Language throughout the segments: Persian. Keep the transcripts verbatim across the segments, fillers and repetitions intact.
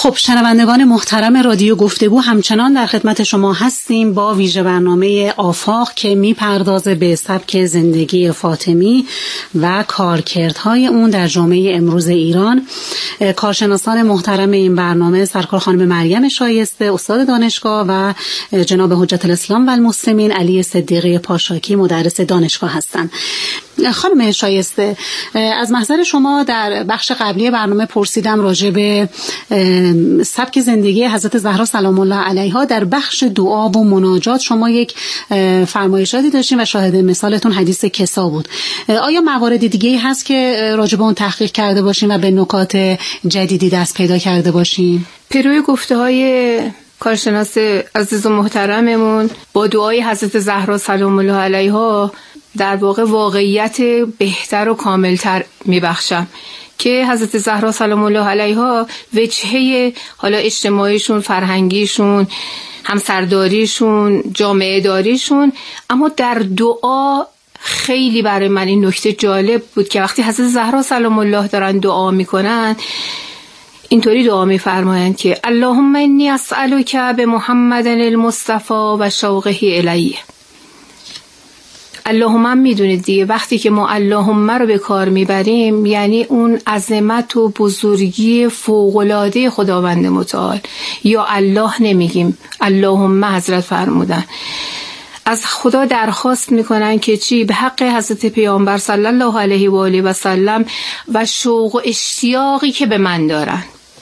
خب شنوندگان محترم رادیو گفتگو، همچنان در خدمت شما هستیم با ویژه برنامه آفاق که میپردازه به سبک زندگی فاطمی و کارکردهای اون در جامعه امروز ایران. کارشناسان محترم این برنامه سرکار خانم مریم شایسته استاد دانشگاه و جناب حجت الاسلام و المسلمین علی صدیقی پاشاکی مدرس دانشگاه هستند. خانم شایسته، از محضر شما در بخش قبلی برنامه پرسیدم راجع به سبک زندگی حضرت زهرا سلام الله علیها. در بخش دعا و مناجات شما یک فرمایشاتی داشتین و شاهد مثالتون حدیث کسا بود. آیا موارد دیگه‌ای هست که راجع به اون تحقیق کرده باشین و به نکات جدیدی دست پیدا کرده باشین؟ پیروی گفته‌های کارشناس عزیز و محترممون با دعای حضرت زهرا سلام الله علیها در واقع واقعیت بهتر و کاملتر میبخشم که حضرت زهرا سلام الله علیها وجهه حالا اجتماعیشون، فرهنگیشون، همسرداریشون، جامعه داریشون، اما در دعا خیلی برای من این نکته جالب بود که وقتی حضرت زهرا سلام الله دارن دعا میکنن اینطوری دعا میفرمایند که اللهم انی اسألک بمحمد المصطفى و شوقه الیه. اللهم هم میدونید دیگه، وقتی که ما اللهم رو به کار میبریم یعنی اون عظمت و بزرگی فوق‌العاده خداوند متعال. یا الله نمیگیم، اللهم حضرت فرمودن. از خدا درخواست میکنن که چی؟ به حق حضرت پیامبر صلی الله علیه و آله و سلم و شوق و اشتیاقی که به من دارن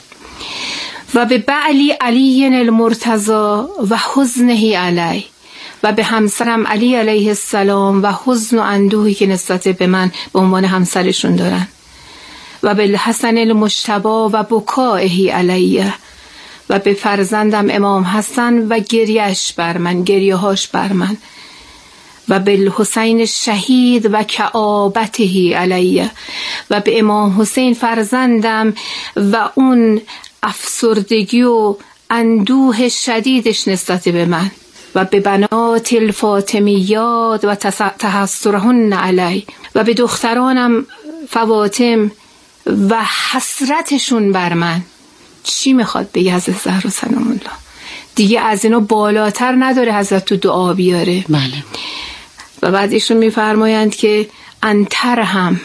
و به بعلی علی المرتضی و حزنه علی و به همسرم علی علیه السلام و حزن و اندوهی که نسبت به من به عنوان همسرشون دارن و به حسن المجتبی و بکائه علیه و به فرزندم امام حسن و گریهش بر من، گریه‌هاش بر من و به حسین شهید و کآبته علیه و به امام حسین فرزندم و اون افسردگی و اندوه شدیدش نسبت به من و به بنات الفاطمیات و تحسرهن علی و به دخترانم فواطم و حسرتشون بر من. چی میخواد بگه حضرت زهرا سلام الله؟ دیگه از اینو بالاتر نداره حضرت تو دعا بیاره. بله. و بعد ایشون میفرمایند که انترهم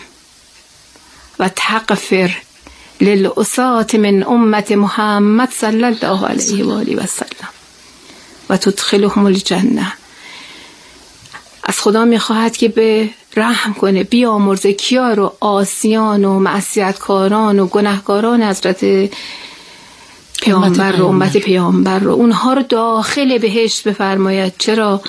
و تغفر للعصاة من امت محمد صلی الله علیه و آله و سلم و تدخلهم الجنه. از خدا میخواهد که به رحم کنه، بیامرزه کیا رو؟ آسیان و معصیتکاران و گناهکاران حضرت پیامبر رو، امت پیامبر رو، اونها رو داخل بهشت بفرماید. چرا؟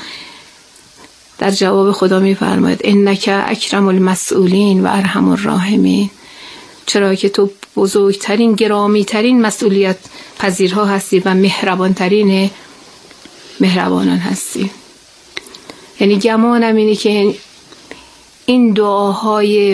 در جواب خدا میفرماید انک اکرم المسئولین و ارحم الراحمین. چرا که تو بزرگترین، گرامیترین مسئولیت پذیرها هستی و مهربانترین مهربانان هستی. یعنی گمانم اینه که این دعاهای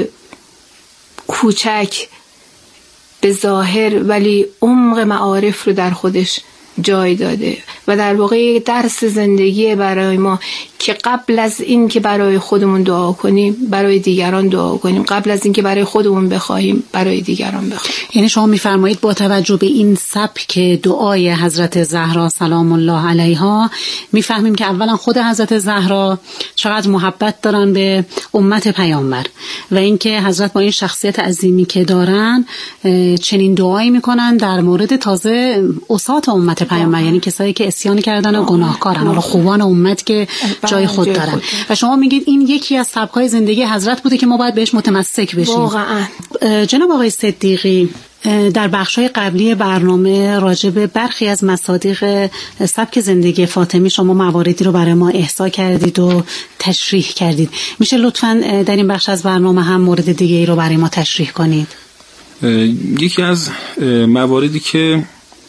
کوچک به ظاهر ولی عمق معارف رو در خودش جای داده و در واقع درس زندگی برای ما که قبل از این که برای خودمون دعا کنیم برای دیگران دعا کنیم، قبل از این که برای خودمون بخوایم برای دیگران بخوایم. یعنی شما میفرمایید با توجه به این سبک دعای حضرت زهرا سلام الله علیها میفهمیم که اولا خود حضرت زهرا چقدر محبت دارن به امت پیامبر و اینکه حضرت با این شخصیت عظیمی که دارن چنین دعایی میکنن در مورد تازه عصات امت پیامبر، یعنی کسایی که عصیان کردن و گناهکارن، حالا خوبان امت که جای خود دارن خود. و شما میگید این یکی از سبک‌های زندگی حضرت بوده که ما باید بهش متمسک بشیم. واقعا. جناب آقای صدیقی، در بخش‌های قبلی برنامه راجع به برخی از مصادیق سبک زندگی فاطمی شما مواردی رو برای ما احصا کردید و تشریح کردید. میشه لطفاً در این بخش از برنامه هم مورد دیگه ای رو برای ما تشریح کنید؟ یکی از مواردی که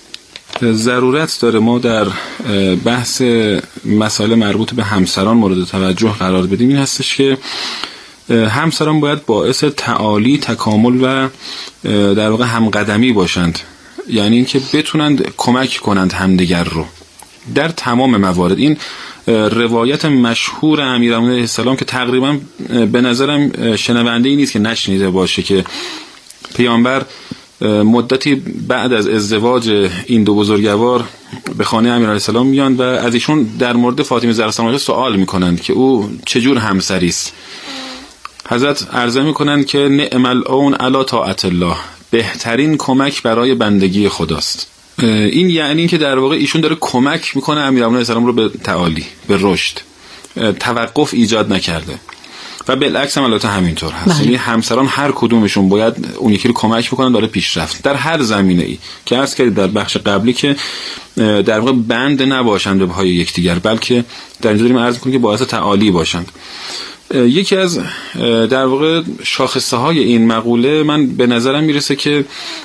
ضرورت داره ما در بحث مسائل مربوط به همسران مورد توجه قرار بدیم این هستش که همسران باید باعث تعالی، تکامل و در واقع همقدمی باشند، یعنی اینکه بتونند کمک کنند همدیگر رو در تمام موارد. این روایت مشهور امیرالمومنین علیه السلام که تقریبا به نظرم شنونده ای نیست که نشنیده باشه که پیامبر مدتی بعد از ازدواج این دو بزرگوار به خانه امیر علیه السلام میان و از ایشون در مورد فاطمه زهرا سلام علیها سوال میکنند که او چجور همسری است. حضرت عرضه میکنند که نعم العون علی طاعت الله، بهترین کمک برای بندگی خداست. این یعنی این که در واقع ایشون داره کمک میکنه امیر علیه السلام رو به تعالی، به رشد، توقف ایجاد نکرده و بالعکس هم البته همینطور هست. یعنی همسران هر کدومشون باید اون یکی رو کمک بکنن داره پیشرفت در هر زمینه‌ای که عرض کردید در بخش قبلی که در واقع بند نباشند به پای یکدیگر، بلکه در اینجا داریم عرض می‌کنیم که باعث تعالی باشند. یکی از در واقع شاخصه های این مقوله من به نظرم میرسه که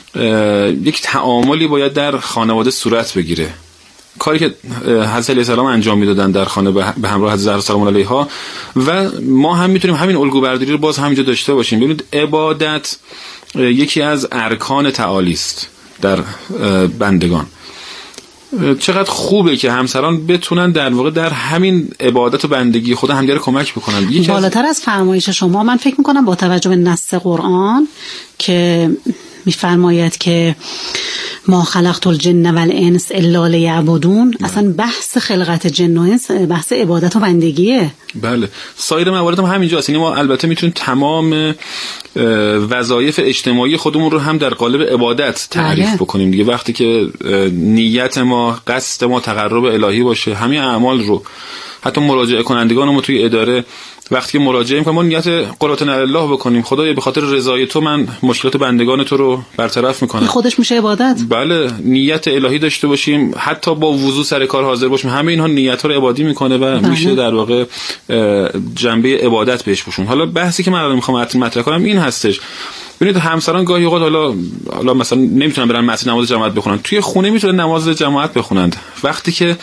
یک تعاملی باید در خانواده صورت بگیره. کاری که حضرت علیه السلام انجام میدادن در خانه به همراه حضرت زهرا سلام علیها و ما هم میتونیم همین الگو برداری رو باز همینجا داشته باشیم. ببینید عبادت یکی از ارکان تعالی است در بندگان. چقدر خوبه که همسران بتونن در واقع در همین عبادت و بندگی خدا همدیگه کمک بکنن. بالاتر از فرمایش شما من فکر میکنم با توجه به نص قرآن که میفرماید که ما خلقت الجن والانس الا لیعبدون، اصلا بحث خلقت جن و انس بحث عبادت و بندگیه. بله، سایر موارد هم همینجا هست. یعنی ما البته میتونیم تمام وظایف اجتماعی خودمون رو هم در قالب عبادت تعریف بله. بکنیم دیگه. وقتی که نیت ما، قصد ما تقرب الهی باشه، همین اعمال رو حتی مراجعه کنندگان ما توی اداره وقتی که مراجعه می‌کنیم ما نیت قربتنا الله بکنیم، خدایا به خاطر رضای تو من مشکلات بندگان تو رو برطرف میکنم، خودش میشه عبادت. بله، نیت الهی داشته باشیم، حتی با وضو سر کار حاضر باشیم، همه اینها نیت‌ها رو عبادی میکنه و بله. میشه در واقع جنبه عبادت بهش بشون. حالا بحثی که من الان میخوام مطرح کنم این هستش. ببینید همسران گاهی اوقات حالا حالا مثلا نمیتونن برن مسجد نماز جماعت بخونن، توی خونه میتونن نماز جماعت بخونند. وقتی که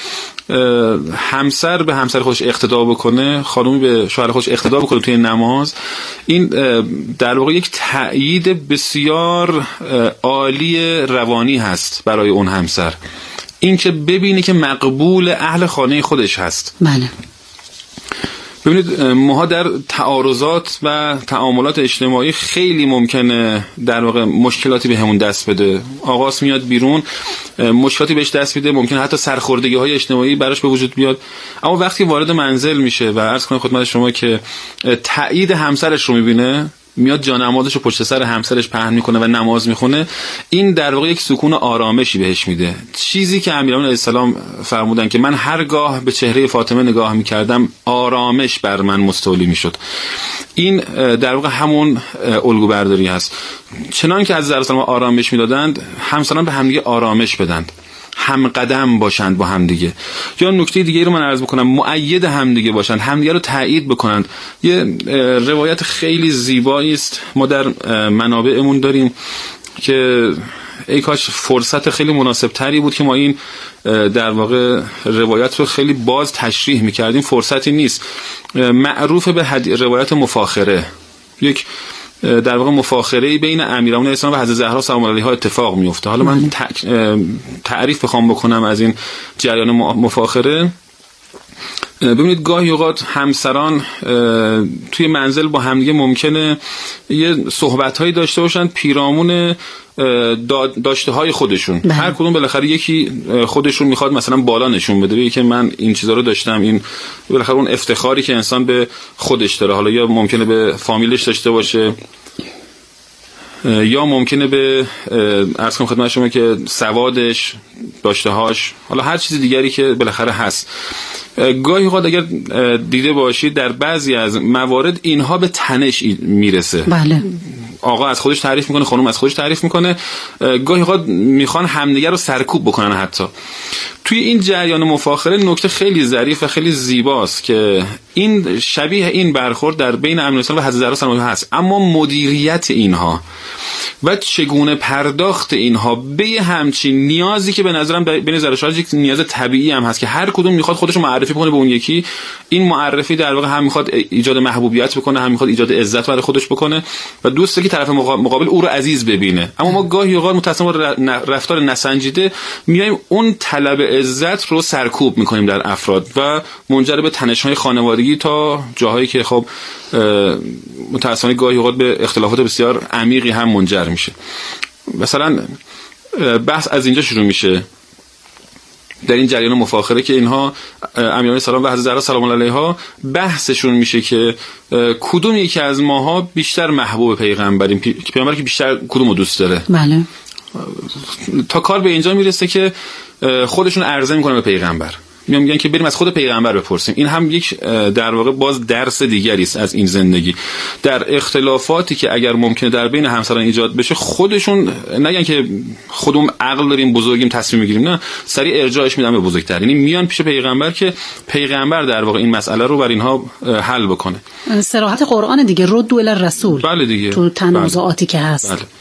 همسر به همسر خودش اقتدا بکنه، خانومی به شوهر خودش اقتدا بکنه توی نماز، این در واقع یک تأیید بسیار عالی روانی هست برای اون همسر، این که ببینی که مقبول اهل خانه خودش هست. بله. ببینید ماها در تعارضات و تعاملات اجتماعی خیلی ممکنه در واقع مشکلاتی به همون دست بده. آقاس میاد بیرون، مشکلاتی بهش دست میده، ممکنه حتی سرخوردگی های اجتماعی براش به وجود بیاد، اما وقتی وارد منزل میشه و عرض کنم خدمت شما که تایید همسرش رو میبینه، میاد جانمازش رو پشت سر همسرش پهن میکنه و نماز میخونه، این در واقع یک سکون و آرامشی بهش میده. چیزی که امیرالمومنین علیه السلام فرمودن که من هرگاه به چهره فاطمه نگاه میکردم آرامش بر من مستولی میشد. این در واقع همون الگو برداری هست. چنان که از زهرا سلام آرامش میدادند، همسران به همدیگه آرامش بدند، هم قدم باشند با همدیگه. یا نکته دیگه رو من عرض بکنم، مؤید همدیگه باشند، همدیگه رو تایید بکنند. یه روایت خیلی زیبایی است ما در منابعمون داریم که ای کاش فرصت خیلی مناسب تری بود که ما این در واقع روایت رو خیلی باز تشریح میکردیم، فرصتی نیست. معروف به روایت مفاخره، یک در واقع مفاخره‌ای بین امیرالمومنین علیه السلام و حضرت زهرا سلام علیها اتفاق میفته. حالا من تعریف بخوام بکنم از این جریان مفاخره، ببینید گاهی اوقات همسران توی منزل با همدیگه ممکنه یه صحبت‌هایی داشته باشن پیرامون داشته های خودشون. بله. هر کدوم بالاخره یکی خودشون میخواد مثلا بالا نشون بده، بگه که من این چیزا رو داشتم، این بالاخره اون افتخاری که انسان به خودش داره، حالا یا ممکنه به فامیلش داشته باشه یا ممکنه به عرض کنم خدمت شما که سوادش، داشته‌هاش، حالا هر چیز دیگری که بالاخره هست. گاهی اوقات اگر دیده باشید در بعضی از موارد اینها به تنش میرسه. بله. آقا از خودش تعریف میکنه، خانم از خودش تعریف میکنه، گاهی اوقات میخوان همدیگه رو سرکوب بکنن. حتی توی این جریان مفاخره نکته خیلی ظریف و خیلی زیباست که این شبیه این برخورد در بین امیرالمومنین و حضرت زهرا سلام علیها هست، اما مدیریت اینها و چگونه پرداخت اینها به همچین نیازی که به نظرم بین زرشاج یک نیاز طبیعی هم هست که هر کدوم میخواد خودش رو معرفی کنه به اون یکی. این معرفی در واقع هم میخواد ایجاد محبوبیت بکنه، هم میخواد ایجاد عزت برای خودش بکنه و دوسته که طرف مقابل او رو عزیز ببینه. اما ما گاهی اوقات متأسفانه رفتار نسنجیده میایم اون طلب عزت رو سرکوب میکنیم در افراد و منجر به تنش‌های خانوادگی تا جاهایی که خب متأسفانه گاهی اوقات به اختلافات بسیار عمیقی هم منجر میشه. مثلا بحث از اینجا شروع میشه در این جریان مفاخره که اینها امیران سلام و حضرت زهرا سلام الله علیها بحثشون میشه که کدوم یکی از ماها بیشتر محبوب پیغمبریم، پیغمبر که بیشتر کدومو دوست داره. بله. تا کار به اینجا میرسه که خودشون عرضه میکنن به پیغمبر، میان میگن که بریم از خود پیغمبر بپرسیم. این هم یک در واقع باز درس دیگری است از این زندگی. در اختلافاتی که اگر ممکنه در بین همسران ایجاد بشه، خودشون نگن که خودمون عقل داریم بزرگیم تصمیم میگیریم، نه، سریع ارجاعش میدن به بزرگتر، یعنی میان پیش پیغمبر که پیغمبر در واقع این مسئله رو بر اینها حل بکنه. صراحت قرآن دیگه، رد الی الرسول. بله دیگه، تو تنازعاتی بله. که هست. بله.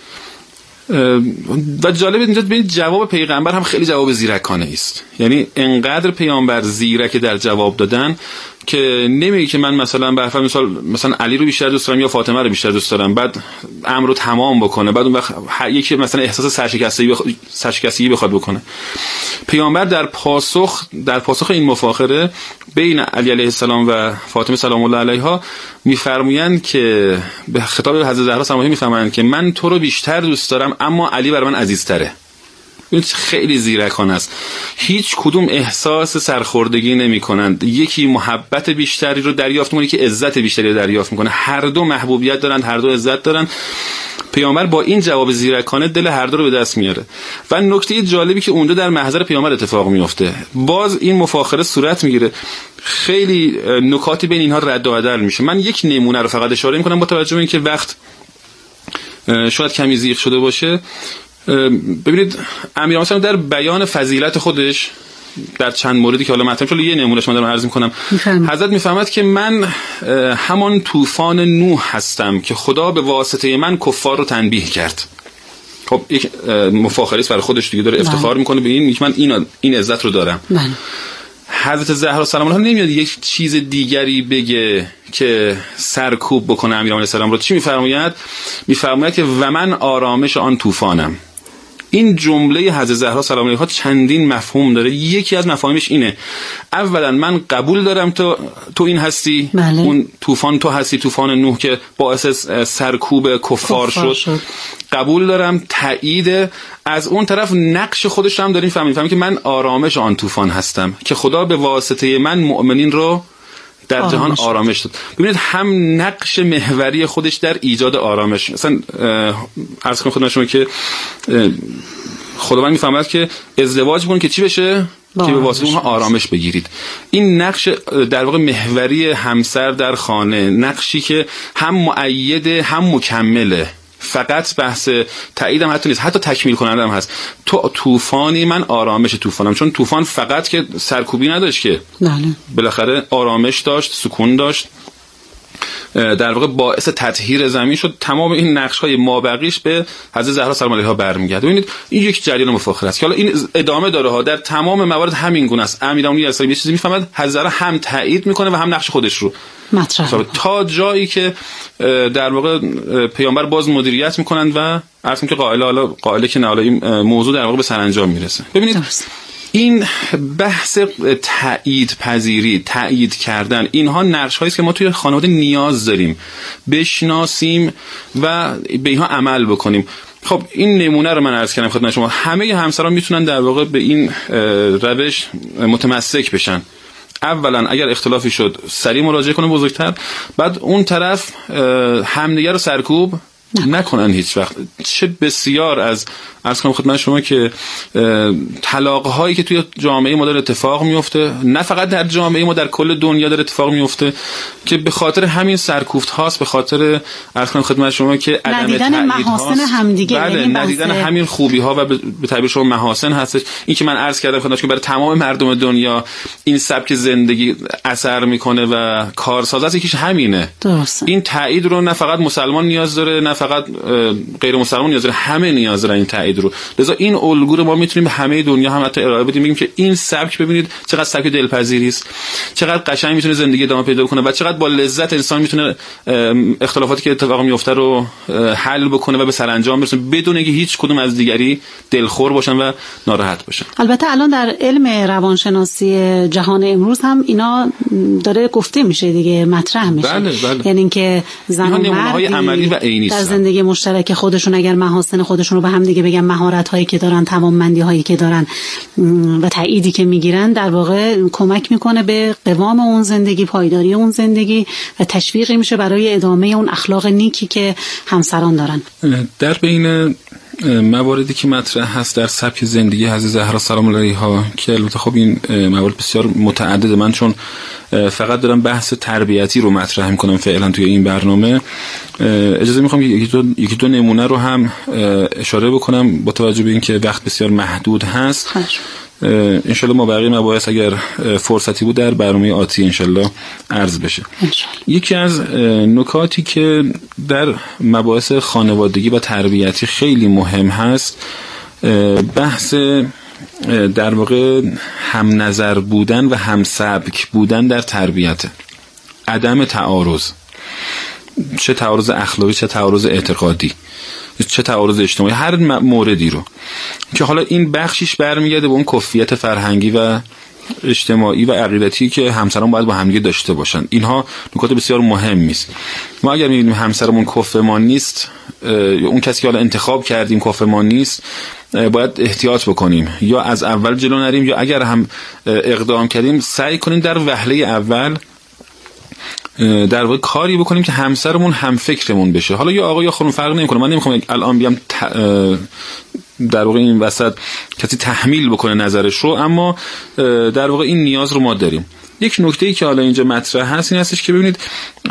و جالب اینجا ببینید جواب پیغمبر هم خیلی جواب زیرکانه است. یعنی انقدر پیامبر زیرک در جواب دادن که نمیگه که من مثلا به فرض مثال مثلا علی رو بیشتر دوست دارم یا فاطمه رو بیشتر دوست دارم، بعد امر رو تمام بکنه، بعد اون وقت یکی مثلا احساس سرشکستگی بخ... سرشکستگی بخواد بکنه. پیامبر در پاسخ در پاسخ این مفاخره بین علی علیه السلام و فاطمه سلام الله علیها میفرمایند که به خطاب حضرت زهرا سلام الله میفرمایند که من تو رو بیشتر دوست دارم اما علی برای من عزیزتره. این خیلی زیرکانه است. هیچ کدوم احساس سرخوردگی نمی کنند. یکی محبت بیشتری رو دریافت میکنه، که عزت بیشتری رو دریافت میکنه. هر دو محبوبیت دارن، هر دو عزت دارن. پیامبر با این جواب زیرکانه دل هر دو رو به دست میاره. و نکته جالبی که اونجا در محضر پیامبر اتفاق میفته، باز این مفاخره صورت میگیره، خیلی نکاتی بین اینها رد و بدل میشه. من یک نمونه رو فقط اشاره میکنم با توجه به اینکه وقت شاید کمی زیغ شده باشه. ببینید امیر مثلا در بیان فضیلت خودش در چند موردی که حالا مطرح شده، یه نمونهش من دارم عرض می‌کنم. حضرت میفهمد که من همان طوفان نوح هستم که خدا به واسطه من کفار رو تنبیه کرد. خب یک مفاخره است برای خودش دیگه، داره افتخار میکنه به این، من این این عزت رو دارم. من. حضرت زهرا سلام الله نمیاد یک چیز دیگری بگه که سرکوب بکنه امیر علیه السلام رو. چی میفرماید؟ میفرماید که و من آرامش آن طوفانم. این جمله حضرت زهرا سلام علیها چندین مفهوم داره. یکی از مفاهیمش اینه، اولا من قبول دارم تو تو این هستی، بله. اون طوفان تو هستی، طوفان نوح که باعث سرکوب کفار, کفار شد. شد قبول دارم، تایید. از اون طرف نقش خودش هم داریم فهمیم فهمیم که من آرامش آن طوفان هستم که خدا به واسطه من مؤمنین رو در آرامش. جهان آرامش داد. ببینید هم نقش محوری خودش در ایجاد آرامش. مثلا عرض کنم خدمت شما که خداوند میفهمد که ازدواج کنید که چی بشه؟ که به واسطه اونها آرامش بگیرید. این نقش در واقع محوری همسر در خانه، نقشی که هم مؤیده هم مکمله. فقط بحث تایید هم حتی نیست، حتی تکمیل کننده هم هست. تو طوفانی، من آرامش طوفانم. چون طوفان فقط که سرکوبی نداشت، که بله. بالاخره آرامش داشت، سکون داشت، در واقع باعث تطهیر زمین شد. تمام این نقش‌های مابقیش به حضرت زهرا سلام علیها برمیگرده. ببینید این یک جریان مفاخره است که حالا این ادامه داره ها، در تمام موارد همین گونه است. امیرالمومنین علیه السلام یه چیزی میفهمد، حضرت هم تایید میکنه و هم نقش خودش رو مطرح، تا جایی که در واقع پیامبر باز مدیریت میکنند و عرض که قائل حالا قائله که نه، حالا این موضوع در واقع به سرانجام میرسه. ببینید درست. این بحث تایید پذیری، تایید کردن، اینها نقش هایی است که ما توی خانواده نیاز داریم بشناسیم و به اینها عمل بکنیم. خب این نمونه رو من عرض کردم خدمت شما. همه همسران میتونن در واقع به این روش متمسک بشن. اولا اگر اختلافی شد سریع مراجعه کنه بزرگتر، بعد اون طرف همدیگه رو سرکوب نکنن هیچ وقت. چه بسیار از عرض کنم خدمت شما که طلاق هایی که توی جامعه ما داره اتفاق میفته، نه فقط در جامعه ما، در کل دنیا داره اتفاق میفته، که به خاطر همین سرکوفت هاست، به خاطر عرض کنم خدمت شما که عدم ندیدن محاسن همدیگه، بله ندیدن همین خوبی ها و به تعبیر شما محاسن هستش. این که من عرض کردم خدمت شما برای تمام مردم دنیا این سبک زندگی اثر میکنه و کارساز است، یکیش همینه. درسته. این تایید رو نه فقط مسلمان نیاز داره، نه فقط غیر مسلمان نیاز داره، همه نیاز دارن این تایید رو. لذا این الگو رو ما میتونیم به همه دنیا هم حتی ارائه بدیم، بگیم که این سبک ببینید چقدر سبک دلپذیری است، چقدر قشنگ میتونه زندگی ادامه پیدا کنه و چقدر با لذت انسان میتونه اختلافاتی که اتفاق میفته رو حل بکنه و به سرانجام برسونه بدون اینکه هیچ کدوم از دیگری دلخور باشن و ناراحت باشن. البته الان در علم روانشناسی جهان امروز هم اینا داره گفته میشه دیگه، مطرح میشه. بله بله. یعنی اینکه زن و مرد عملی و عینی در زندگی مشترک خودشون اگر محاسن خودشون رو به هم دیگه بگن، مهارت هایی که دارن، توانمندی هایی که دارن و تأییدی که میگیرن، در واقع کمک میکنه به قوام اون زندگی، پایداری اون زندگی و تشویقی میشه برای ادامه اون اخلاق نیکی که همسران دارن. در بین مواردی که مطرح هست در سبک زندگی حضرت زهرا سلام علیها که البته خب این موارد بسیار متعدده، من چون فقط دارم بحث تربیتی رو مطرح میکنم فعلا توی این برنامه، اجازه میخوام یکی دو یکی دو نمونه رو هم اشاره بکنم با توجه به اینکه وقت بسیار محدود هست. انشالله ما بقیه مباحث اگر فرصتی بود در برنامه آتی انشالله عرض بشه. یکی از نکاتی که در مباحث خانوادگی و تربیتی خیلی مهم هست بحث در واقع هم نظر بودن و هم سبک بودن در تربیت، عدم تعارض، چه تعارض اخلاقی چه تعارض اعتقادی چه تعارض اجتماعی، هر موردی رو که حالا این بخشیش برمیگرده به اون کفیت فرهنگی و اجتماعی و عقیدتی که همسران باید با همدیگه داشته باشن. اینها نکات بسیار مهمی است. ما اگر می‌بینیم همسرمون کفء ما نیست، اون کسی که حالا انتخاب کردیم کفء ما نیست، باید احتیاط بکنیم، یا از اول جلو نریم، یا اگر هم اقدام کردیم سعی کنیم در وهله اول در واقع کاری بکنیم که همسرمون هم فکرمون بشه. حالا یا آقا یا خانم فرق نمیکنه، من نمیخوام الان بیام در واقع این وسط کسی تحمیل بکنه نظرش رو، اما در واقع این نیاز رو ما داریم. یک نکته‌ای که حالا اینجا مطرح هست این هستش که ببینید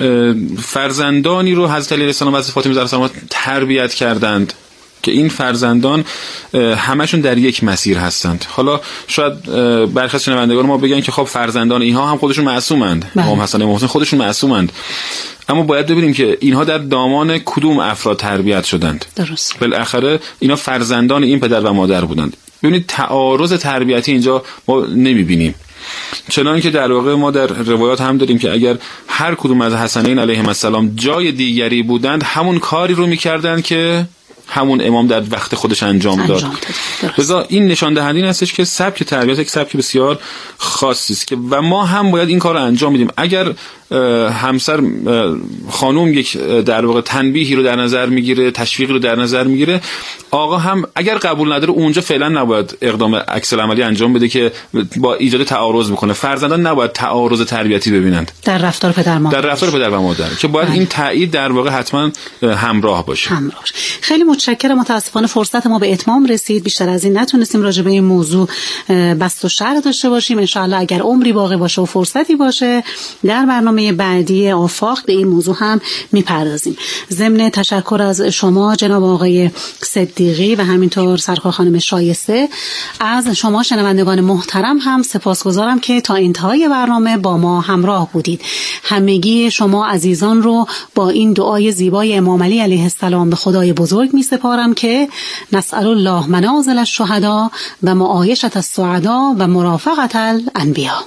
فرزندانی رو حضرت علی علیه السلام و حضرت فاطمه زهرا سلام تربیت کردند که این فرزندان همشون در یک مسیر هستند. حالا شاید برخی از شنوندگان ما بگن که خب فرزندان اینها هم خودشون معصومند، امام حسن امام حسین خودشون معصومند، اما باید ببینیم که اینها در دامان کدوم افراد تربیت شدند. درست. بالاخره اینا فرزندان این پدر و مادر بودند. ببینید تعارض تربیتی اینجا ما نمیبینیم، چنان که در واقع ما در روایات هم داریم که اگر هر کدوم از حسنین علیهم السلام جای دیگری بودند همون کاری رو میکردند که همون امام در وقت خودش انجام داد. لذا این نشان دهنده این هستش که سبک تربیت یک سبک بسیار خاصی است که و ما هم باید این کار رو انجام بدیم. اگر همسر خانوم یک در واقع تنبیهی رو در نظر میگیره، تشویقی رو در نظر میگیره، آقا هم اگر قبول نداره اونجا فعلا نباید اقدام عکس العملی انجام بده که با ایجاد تعارض بکنه. فرزندان نباید تعارض تربیتی ببینند در رفتار پدر مادر، در رفتار پدر و مادر، که باید این تایید در واقع حتما همراه باشه. همراه. خیلی متشکرم. متاسفانه فرصت ما به اتمام رسید، بیشتر از این نتونستیم راجع به این موضوع بسط و شرح داشته باشیم. ان شاءالله اگر عمری باقی باشه و فرصتی باشه در برنامه بعدی آفاق به این موضوع هم میپردازیم. ضمن تشکر از شما جناب آقای صدیقی و همینطور سرکار خانم شایسته، از شما شنوندگان محترم هم سپاسگزارم که تا انتهای برنامه با ما همراه بودید. همگی شما عزیزان رو با این دعای زیبای امام علی علیه السلام به خدای بزرگ می سپارم که نسأل الله منازل الشهدا و معایشة السعدا و مرافقة الانبیا.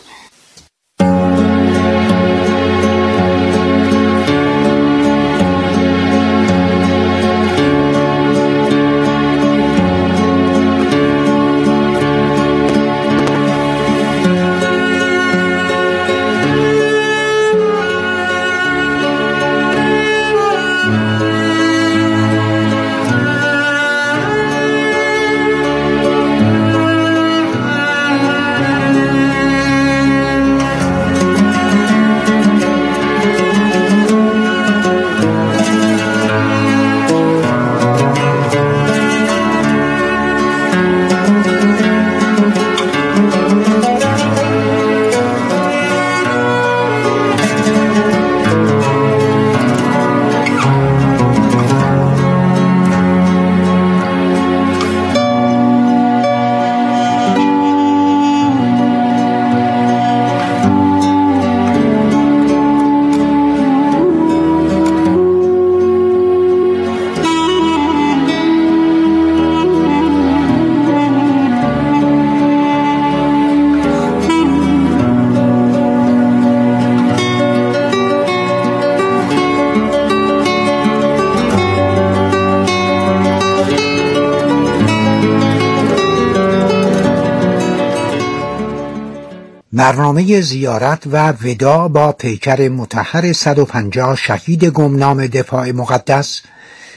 برنامه زیارت و وداع با پیکر مطهر صد و پنجاه شهید گمنام دفاع مقدس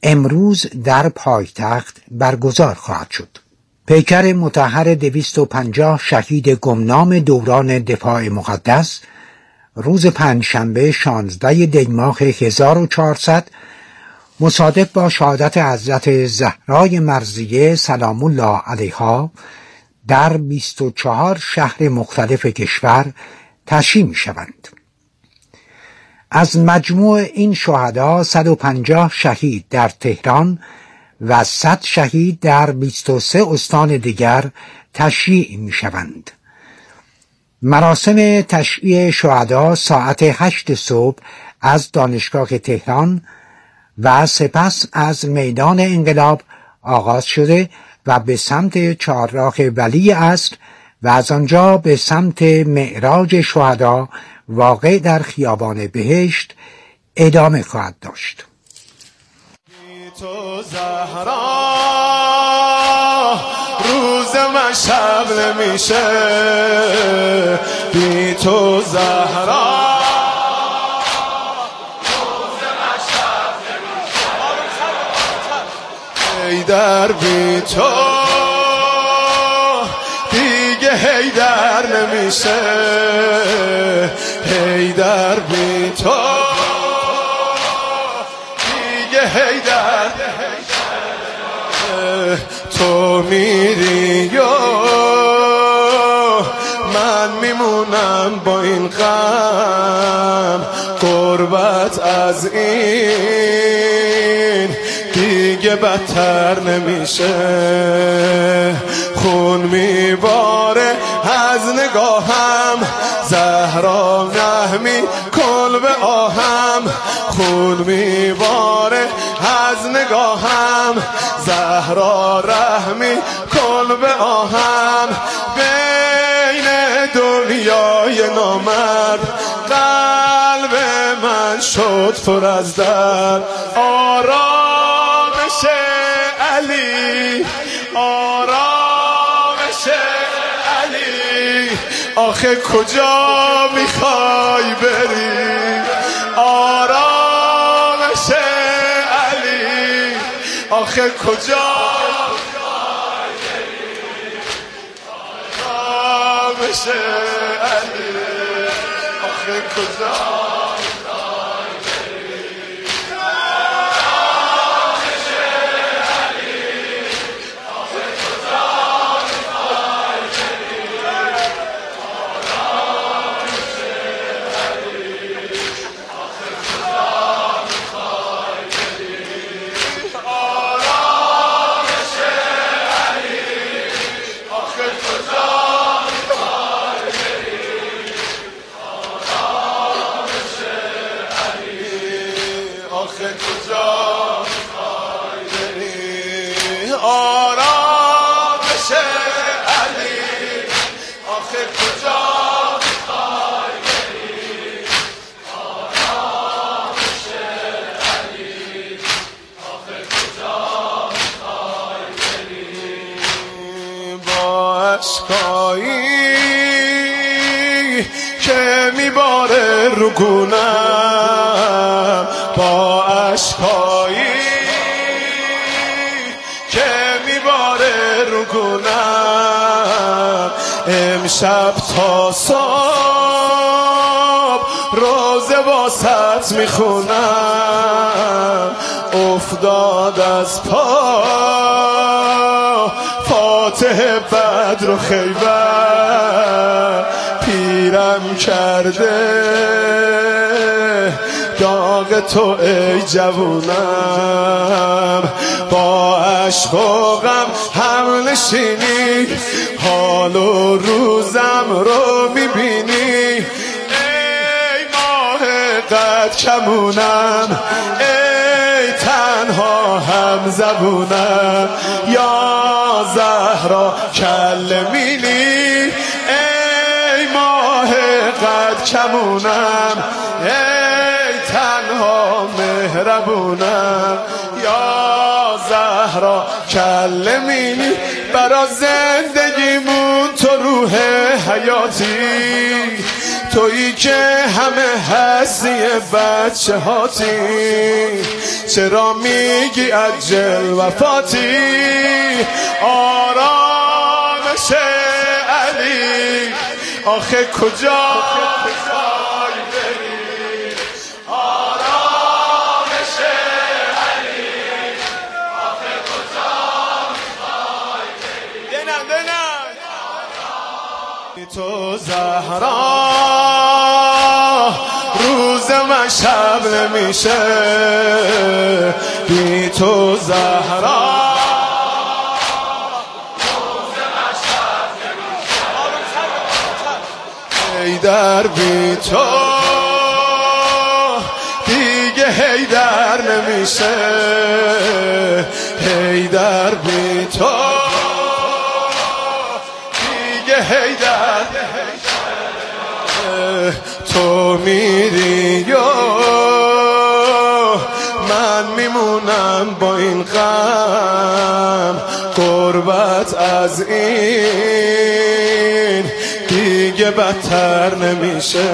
امروز در پایتخت برگزار خواهد شد. پیکر مطهر دویست و پنجاه شهید گمنام دوران دفاع مقدس روز پنجشنبه شانزده دی ماه هزار و چهارصد مصادف با شهادت حضرت زهرای مرضیه سلام الله علیها در بیست و چهار شهر مختلف کشور تشییع می شوند. از مجموع این شهدا صد و پنجاه شهید در تهران و صد شهید در بیست و سه استان دیگر تشییع می شوند. مراسم تشییع شهدا ساعت هشت صبح از دانشگاه تهران و سپس از میدان انقلاب آغاز شده و به سمت چهارراه ولی عصر و از آنجا به سمت معراج شهدا واقع در خیابان بهشت ادامه خواهد داشت. تو زهرا روز من شب نمیشه، بی تو زهرا روز من شب نمیشه، حیدر بی تو دیگه حیدر نمیشه، حیدر بی تو دیگه حیدر، تو میری و من میمونم با این غم، قربت از این دیگه بدتر نمیشه، خون میباره از نگاهم، زهرا نهمی کل به آهم، خون میباره از نگاهم، زهرا رحمی کل به آهم، بین دنیای نامرد قلب من شد پر از درد، آرامش علی آرامش علی، آخه کجا میخوای بری، آرامش علی آخه کجا میخوای بری، آرامش علی آخه کجا که میباره رو گونم، با اشکایی که میباره رو گونم، امشب تا صبح روزه واسط میخونم، افتاد از پا فاتح بدر و خیبر، پیرم کرده داغ تو ای جوونم، با عشق و غم هم نشینی، حال و روزم رو میبینی، ای ماه قد کمونم، ای تنها هم زبونم، یا زهرا کلمینی، ای ماه قد کمونم، ای تنها مهربونم، یا زهرا کلمینی، برا زندگیمون تو روح حیاتی، تویی که همه هستی بچه هاتی، چرا میگی عجل وفاتی؟ آرامش علی آخه کجا میخوای بری؟ آرامش علی آخه کجا میخوای بری؟ دنم دنم تو زهرا روز من شب نمیشه، بی تو زهرا در بی تو دیگه هیدر نمیشه، هیدر بی تو دیگه هیدر تو میری و من میمونم با این غم، غربت از این دیگه بدتر نمیشه،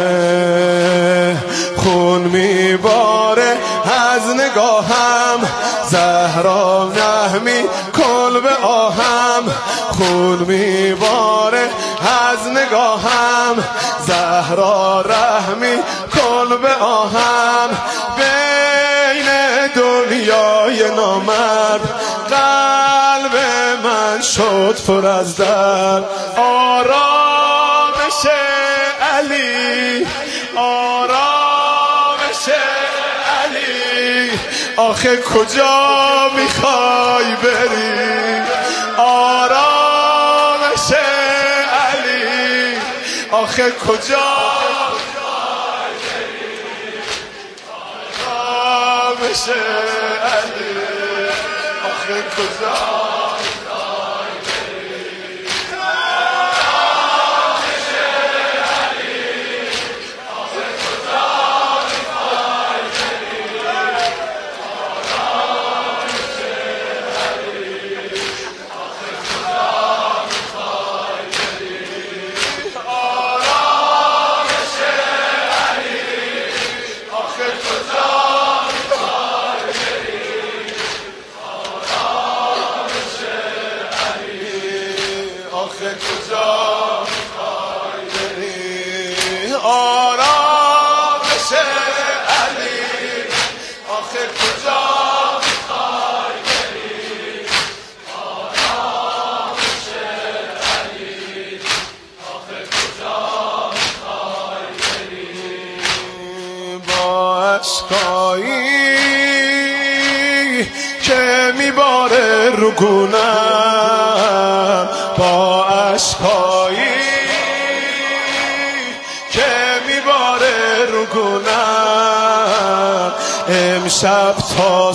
خون میباره از نگاهم، زهرا نهمی کل به آهم، خون میباره از نگاهم، زهرا رحمی کل به آهم، بین دنیای نامرد قلب من شد پر از درد. آرامش علی آرامش علی آخه کجا میخوای بری؟ آرامش علی آخه کجا میخوای بری؟ آرامش علی آخه کجا آرامش علی آخه کجا میخوای بری؟ آرامش علی آخه کجا میخوای بری؟ با عشقایی که میباره رو گونم، با عشقایی گونم، امشب تا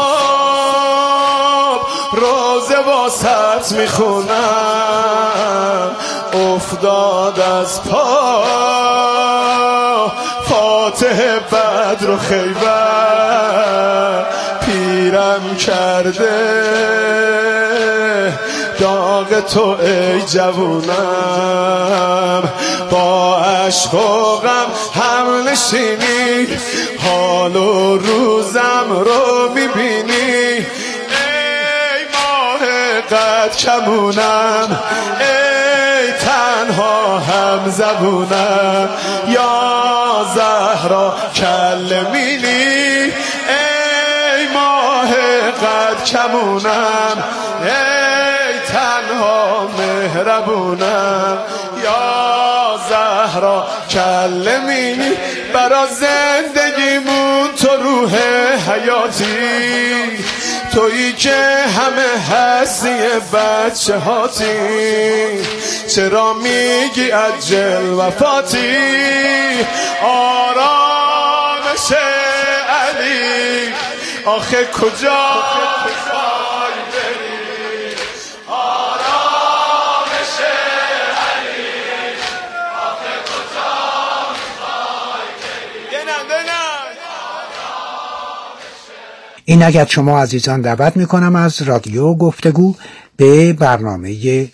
صبح روز واسط میخونم، افتاد از پا فاتح بدر و خیبر، پیرم کرده داغ تو ای جوونم، با عشق و غم هم نشینی، حال و روزم رو میبینی، ای ماه قد کمونم، ای تنها هم زبونم، یا زهرا کلمینی، ای ماه قد کمونم، ای تنها مهربونم، یا زهرا کلمینی، برا زندگیمون تو روح حیاتی، تویی که همه هستی بچه هاتی، چرا میگی عجل وفاتی؟ آرامش علی آخه کجا میخوای بری؟ آرامش علی آخه کجا میخوای بری؟ دنم دنم. این اگر شما عزیزان دعوت میکنم از رادیو گفتگو به برنامه